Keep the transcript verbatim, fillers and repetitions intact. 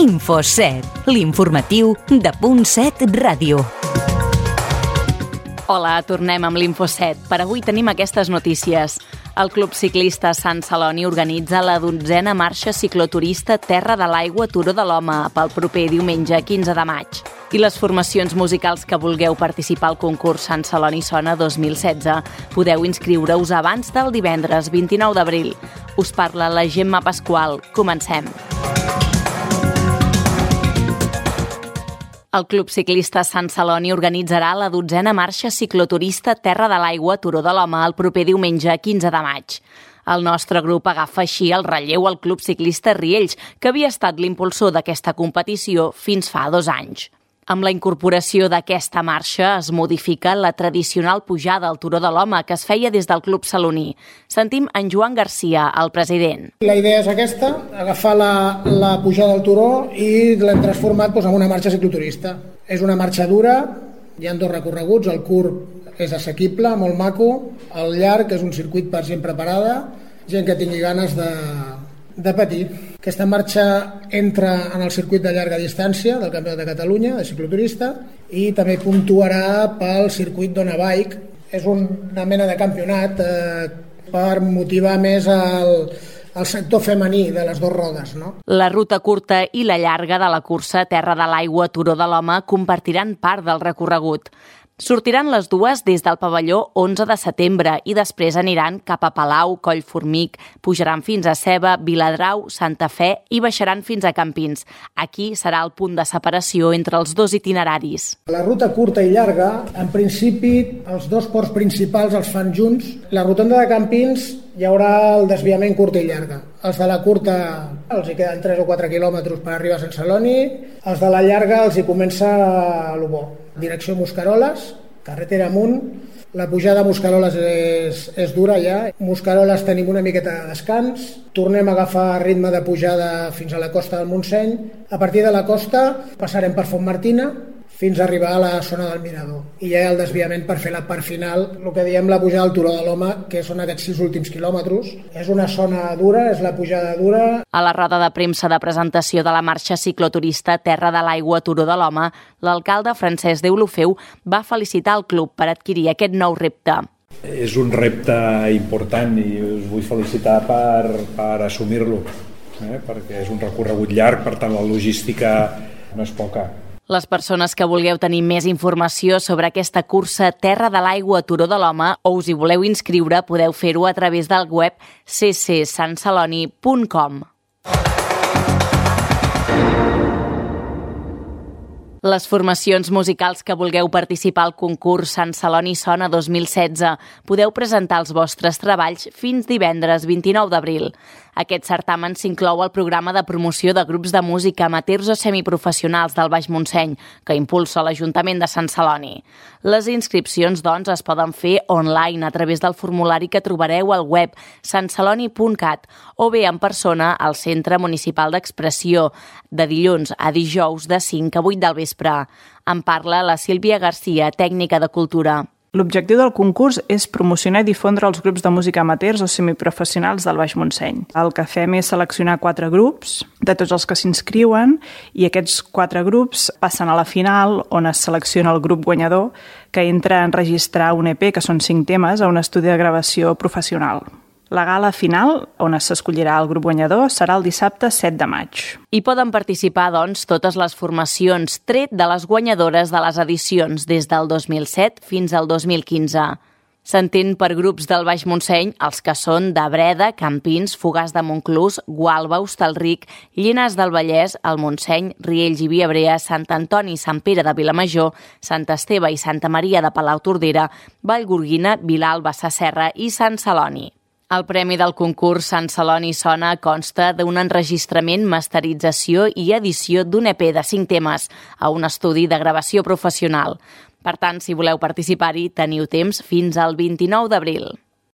Infoset, l'informatiu de Punt set Ràdio. Hola, tornem amb l'Infoset. Per avui tenim aquestes notícies. El Club Ciclista Sant Celoni organitza la dotzena marxa cicloturista Terra de l'Aigua Turó de l'Home pel proper diumenge quinze de maig. I les formacions musicals que vulgueu participar al concurs Sant Celoni Sona dos mil setze podeu inscriure-us abans del divendres vint-i-nou d'abril. Us parla la Gemma Pasqual. Comencem. El Club Ciclista Sant Celoni organitzarà la dotzena marxa cicloturista Terra de l'Aigua Turó de l'Home el proper diumenge quinze de maig. El nostre grup agafa així el relleu al Club Ciclista Riells, que havia estat l'impulsor d'aquesta competició fins fa dos anys. Amb la incorporació d'aquesta marxa es modifica la tradicional pujada al Turó de l'Home que es feia des del Club Celoní. Sentim en Joan Garcia, el president. La idea és aquesta, agafar la, la pujada al turó i l'hem transformat doncs, en una marxa cicloturista. És una marxa dura, hi ha dos recorreguts, el curt és assequible, molt maco, el llarg és un circuit per gent preparada, gent que tingui ganes de, de patir. Aquesta marxa entra en el circuit de llarga distància del Campionat de Catalunya de cicloturista i també puntuarà pel circuit Dona Bike. És una mena de campionat eh, per motivar més el, el sector femení de les dues rodes, no? La ruta curta i la llarga de la cursa Terra de l'Aigua Turó de l'Home compartiran part del recorregut. Sortiran les dues des del pavelló onze de setembre i després aniran cap a Palau, Collformic, pujaran fins a Ceba, Viladrau, Santa Fe i baixaran fins a Campins. Aquí serà el punt de separació entre els dos itineraris. La ruta curta i llarga, en principi, els dos ports principals els fan junts. La rotonda de Campins hi haurà el desviament curta i llarga. Els de la curta els hi queden tres o quatre quilòmetres per arribar a Sant Celoni, els de la llarga els hi comença a l'Ubó. Direcció Mosqueroles, carretera amunt. La pujada a Mosqueroles és, és dura ja. Mosqueroles tenim una miqueta de descans, tornem a agafar ritme de pujada fins a la costa del Montseny. A partir de la costa passarem per Fontmartina fins a arribar a la zona del Mirador. I ja hi ha el desviament per fer la part final, el que diem la pujada al Turó de l'Home, que són aquests sis últims quilòmetres. És una zona dura, és la pujada dura. A la roda de premsa de presentació de la marxa cicloturista Terra de l'Aigua Turó de l'Home, l'alcalde Francesc Deulofeu va felicitar el club per adquirir aquest nou repte. És un repte important i us vull felicitar per, per assumir-lo, eh? perquè és un recorregut llarg, per tant la logística no és poca. Les persones que vulgueu tenir més informació sobre aquesta cursa Terra de l'Aigua Turó de l'Home o us hi voleu inscriure, podeu fer-ho a través del web c c sant celoni punt com. Les formacions musicals que vulgueu participar al concurs Sant Celoni Sona dos mil setze podeu presentar els vostres treballs fins divendres vint-i-nou d'abril. Aquest certamen s'inclou al programa de promoció de grups de música amateurs o semiprofessionals del Baix Montseny, que impulsa l'Ajuntament de Sant Celoni. Les inscripcions, doncs, es poden fer online a través del formulari que trobareu al web sant celoni punt cat o bé en persona al Centre Municipal d'Expressió, de dilluns a dijous de cinc a vuit del vespre. En parla la Sílvia Garcia, tècnica de Cultura. L'objectiu del concurs és promocionar i difondre els grups de música amateurs o semiprofessionals del Baix Montseny. El que fem és seleccionar quatre grups de tots els que s'inscriuen i aquests quatre grups passen a la final on es selecciona el grup guanyador que entra a enregistrar un E P, que són cinc temes, a un estudi de gravació professional. La gala final, on s'escollirà el grup guanyador, serà el dissabte set de maig. Hi poden participar, doncs, totes les formacions, tret de les guanyadores de les edicions des del dos mil set fins al dos mil quinze. S'entén per grups del Baix Montseny els que són de Breda, Campins, Fogars de Montclús, Gualba, Hostalric, Llinars del Vallès, el Montseny, Riells i Viabrea, Sant Antoni i Sant Pere de Vilamajor, Sant Esteve i Santa Maria de Palautordera, Vallgorguina, Vilalba, Sasserra i Sant Celoni. El premi del concurs Sant Celoni Sona consta d'un enregistrament, masterització i edició d'un E P de cinc temes a un estudi de gravació professional. Per tant, si voleu participar-hi, teniu temps fins al vint-i-nou d'abril.